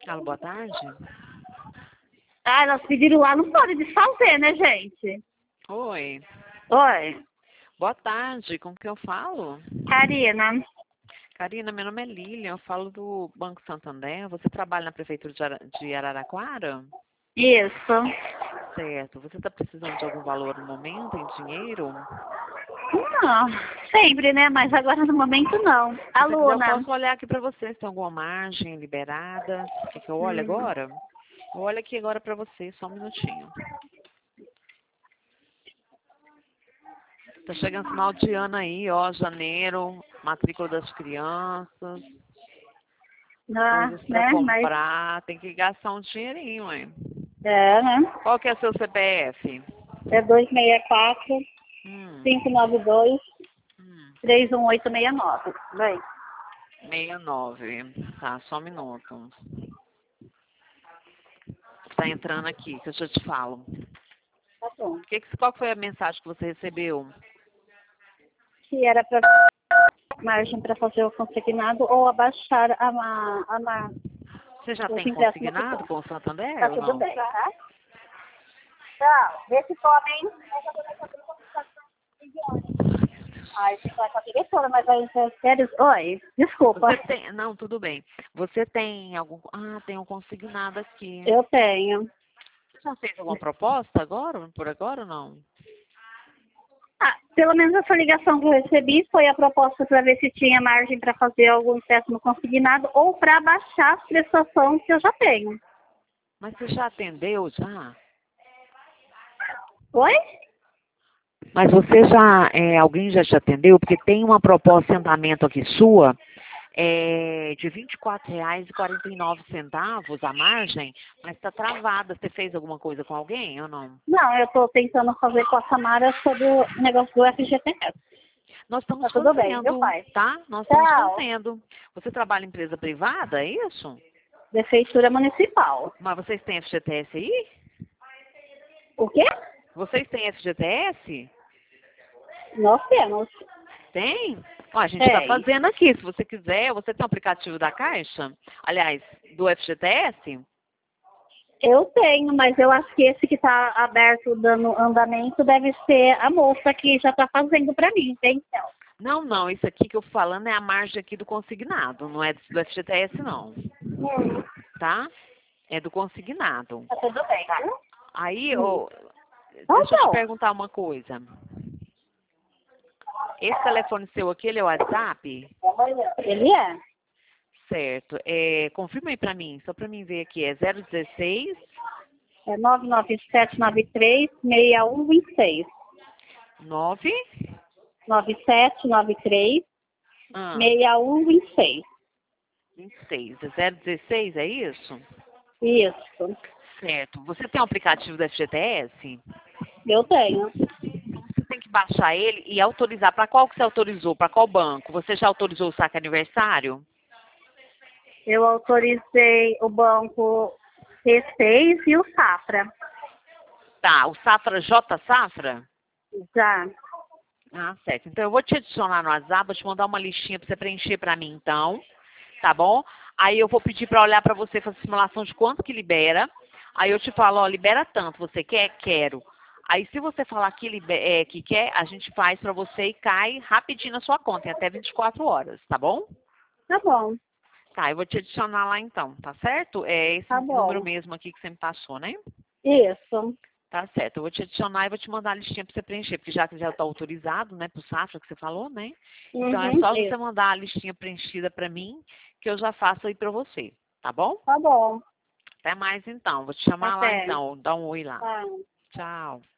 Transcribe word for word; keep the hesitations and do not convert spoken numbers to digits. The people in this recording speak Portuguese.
Alô, boa tarde. Ah, elas pediram lá, não pode desfazer, né, gente? Oi. Oi, Boa tarde. Com que eu falo? Karina. Karina, meu nome é Lilian. Eu falo do Banco Santander. Você trabalha na Prefeitura de Ara- de Araraquara? Isso. Certo. Você está precisando de algum valor no momento, em dinheiro? Não, sempre, né? Mas agora no momento não. Se você quiser, eu Aluna. posso olhar aqui para você se tem alguma margem liberada. Quer que eu olhe Hum. agora? Eu olho aqui agora para você, só um minutinho. Tá chegando final de ano aí, ó, janeiro, matrícula das crianças, Ah, coisas para né? Mas comprar, tem que gastar um dinheirinho, hein? é, né? Qual que é seu C P F? É dois seis quatro, Hum, cinco nove dois, hum, três um oito seis nove. Vai. sessenta e nove. Tá, só um minuto. Tá entrando aqui, que eu já te falo. Tá bom. Que que, qual que foi a mensagem que você recebeu? Que era para margem para fazer o consignado ou abaixar a, ma- a, ma- Você já os tem empréstimos que consignado estão. com o Santander Tá ou tudo não? bem, tá? Tchau. Vê se come, hein? Ai, você vai com a diretora, mas vai em férias. Oi, desculpa. Você tem, não, tudo bem. Você tem algum, ah, tem um consignado aqui. Eu tenho. Você já fez alguma proposta agora, por agora ou não? Ah, pelo menos essa ligação que eu recebi foi a proposta para ver se tinha margem para fazer algum empréstimo consignado ou para baixar as prestações que eu já tenho. Mas você já atendeu já? Oi? Mas você já, é, alguém já te atendeu? Porque tem uma proposta de andamento aqui sua, é, de vinte e quatro reais e quarenta e nove centavos a margem, mas está travada. Você fez alguma coisa com alguém ou não? Não, eu estou tentando fazer com a Samara sobre o negócio do F G T S. Nós Tá estamos tudo bem, viu, fazendo, pai? tá? Nós estamos Tchau. fazendo. Você trabalha em empresa privada, é isso? Prefeitura Municipal. Mas vocês têm F G T S aí? O quê? Vocês têm F G T S? Nós temos. Tem? Ó, a gente está Tem. fazendo aqui. Se você quiser, você tem o aplicativo da Caixa? Aliás, do F G T S? Eu tenho, mas eu acho que esse que está aberto dando andamento deve ser a moça que já está fazendo para mim, entendeu? Não, não. Isso aqui que eu tô falando é a margem aqui do consignado. Não é do F G T S, não. Hum, Tá? É do consignado. tá tudo bem, tá? Aí, Hum. ô, Então, deixa eu te então, perguntar uma coisa. Esse telefone seu aqui, ele é o WhatsApp? ele é. Certo. É, confirma aí pra mim, só pra mim ver aqui. É zero dezesseis É nove nove sete nove três seis um dois seis. nove nove sete nove três ah, seis um dois seis. vinte e seis. É zero dezesseis, é isso? Isso. Certo. Você tem o aplicativo do F G T S? Eu tenho. Você tem que baixar ele e autorizar. Para qual que você autorizou? Para qual banco? Você já autorizou o saque aniversário? Eu autorizei o banco C seis e o Safra. Tá. O Safra J Safra? Já. Ah, certo. Então eu vou te adicionar no WhatsApp, vou te mandar uma listinha para você preencher para mim, então. Tá bom? Aí eu vou pedir para olhar para você, fazer simulação de quanto que libera. Aí eu te falo, ó, libera tanto. Você quer? Quero. Aí se você falar que, libe- é, que quer, a gente faz para você e cai rapidinho na sua conta, em até vinte e quatro horas, tá bom? Tá bom. Tá, eu vou te adicionar lá então, tá certo? É esse Tá número bom. mesmo aqui que você me passou, né? Isso. Tá certo, eu vou te adicionar e vou te mandar a listinha para você preencher, porque já que já está autorizado, né, pro Safra que você falou, né? Então é Uhum, só você isso. mandar a listinha preenchida para mim, que eu já faço aí para você, tá bom? Tá bom. Até mais então, vou te chamar lá Até. então, dá um oi lá. Tá. Tchau.